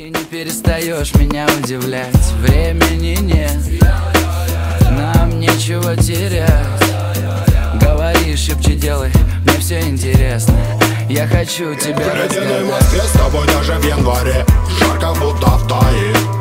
И не перестаешь меня удивлять. Времени нет, нам нечего терять. Говори, шепчи, делай, мне все интересно. Я хочу тебя в ледяной Москве с тобой даже в январе жарко, будто в Тае.